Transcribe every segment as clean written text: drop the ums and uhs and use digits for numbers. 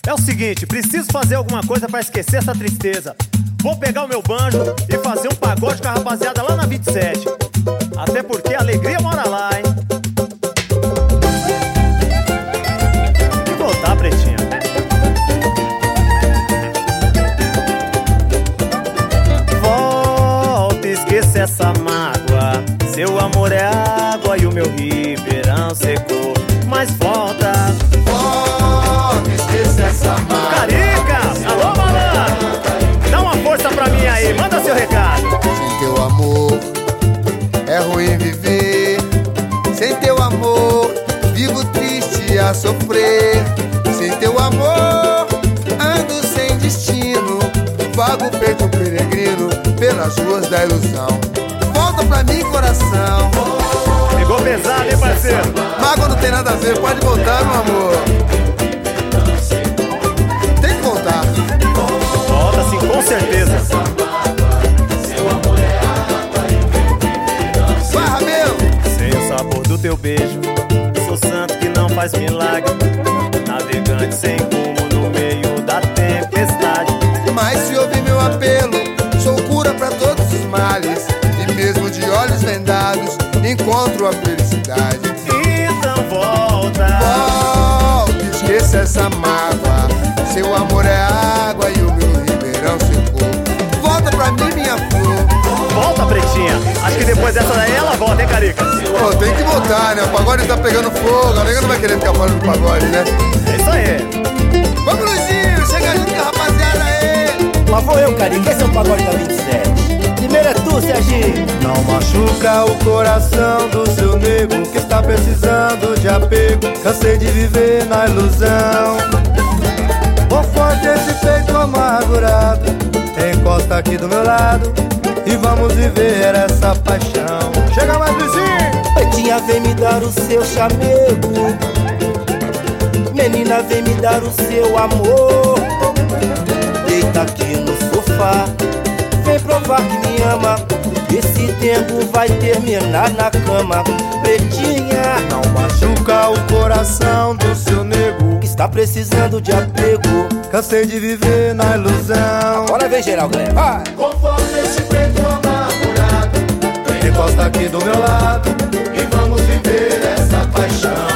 É o seguinte, preciso fazer alguma coisa pra esquecer essa tristeza. Vou pegar o meu banjo e fazer um pagode com a rapaziada lá na 27. Até porque a alegria mora lá, hein? E voltar, pretinha. Volta, esqueça essa mágoa. Seu amor é água e o meu ribeirão secou. Mas volta, esqueça essa mágoa. Caricas, alô malandro, dá uma força pra mim aí, manda seu recado. Sem teu amor é ruim viver. Sem teu amor vivo triste a sofrer. Sem teu amor ando sem destino. Vago feito um peregrino pelas ruas da ilusão. Volta pra mim, coração. Pegou pesado, hein, parceiro? Mágoa não tem nada a ver, pode voltar, meu amor. Tem que voltar. Volta sim, com certeza. Vai, Rabelo. Sei o sabor do teu beijo, sou santo que não faz milagre. Navegante sem rumo no meio da tempestade. Mas se ouvir meu apelo, sou cura pra todos os males. E mesmo de olhos vendados, encontro a felicidade. Então volta. Volta, esqueça essa mágoa. Seu amor é água e o meu ribeirão secou. Volta pra mim, minha flor. Volta, pretinha. Acho que depois dessa daí ela volta, hein, Carica? Pô, tem que voltar, né? O pagode tá pegando fogo. A nega não vai querer ficar fora do pagode, né? É isso aí. Vamos, Luizinho, chega junto com a rapaziada aí. Lá vou eu, Carica, esse é o pagode da 27. Primeiro é tu, Serginho. Não machuca o coração do seu nego que está precisando de apego. Cansei de viver na ilusão. Vou forte esse peito amargurado. Encosta aqui do meu lado e vamos viver essa paixão. Chega mais, Luizinho. Pretinha, vem me dar o seu chamego. Menina, vem me dar o seu amor. Deita aqui no sofá, vem provar que me ama. Esse tempo vai terminar na cama. Pretinha, Não machuca o coração do seu nego que está precisando de apego. cansei de viver na ilusão. Bora ver geral, galera, vai! Conforme esse peito amargurado, Encosta aqui do meu lado e vamos viver essa paixão.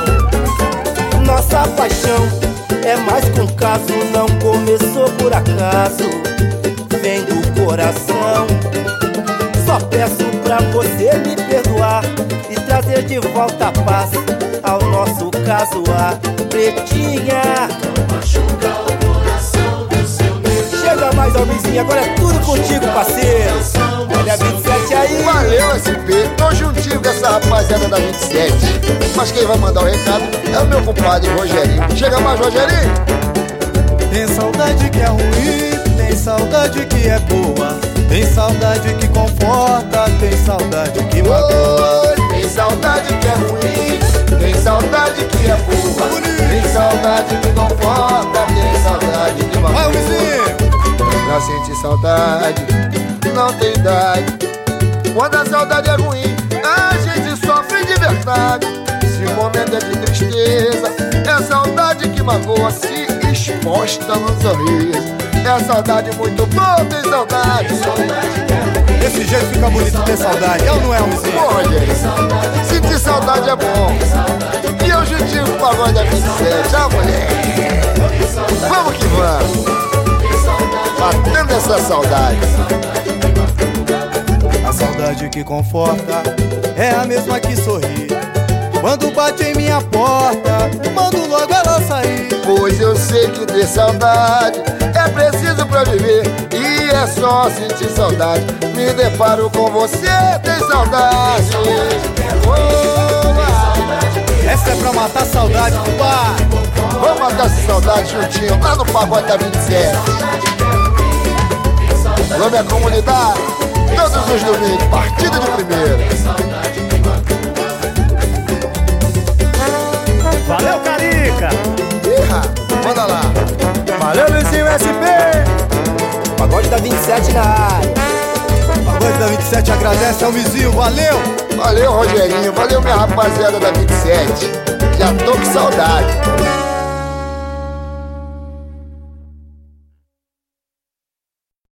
Nossa paixão é mais que um caso, não começou por acaso. Vem do coração. Só peço pra você me perdoar e trazer de volta a paz ao nosso caso. A pretinha Machuca o coração do seu nego. chega mais, Almizinho, agora é tudo contigo, parceiro. Olha a 27 aí. Valeu, SP, tô juntinho com essa rapaziada da 27. Mas quem vai mandar o recado é o meu compadre Rogerinho. Chega mais, Rogerinho. Tem saudade que é ruim, tem saudade que é boa. Tem saudade que conforta, tem saudade que magoa. Oi, tem saudade que é ruim, tem saudade que é boa. Tem saudade que conforta, tem saudade que Vai, magoa. Luizinho! Pra sentir saudade, não tem idade. Quando a saudade é ruim, a gente sofre de verdade. Se o momento é de tristeza, é saudade que magoa, se exposta no sorriso. É saudade muito boa, tem saudade. Desse jeito fica bonito ter saudade, é ou não é, Luizinho? Bom, Rogério, sentir saudade é bom. E eu juntinho com o pagode da 27, ah, mulher. Vamos que vamos. Batendo essa saudade. A saudade que conforta é a mesma que sorri. Quando bate em minha porta, mando logo ela sair. Pois eu sei que ter saudade é preciso pra viver. E é só sentir saudade. Me deparo com você, tem saudade. Essa é pra matar saudade, compadre. Vamos matar essa saudade juntinho, lá no pagode da 27. Nome é comunidade, todos os domingos, partida de primeira. Valeu, Carica! Erra, manda lá. Valeu, Luizinho SP! Pagode da 27 na área. Pagode da 27 agradece ao Luizinho, valeu! Valeu, Rogerinho, valeu, minha rapaziada da 27. Já tô com saudade.